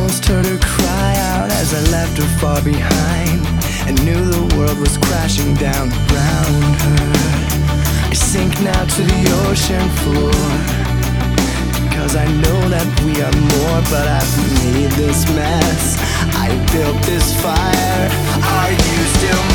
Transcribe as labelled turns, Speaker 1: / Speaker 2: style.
Speaker 1: almost heard her cry out as I left her far behind, and knew the world was crashing down around her. I sink now to the ocean floor, cause I know that we are more, but I've made this mess. I built this fire. Are you still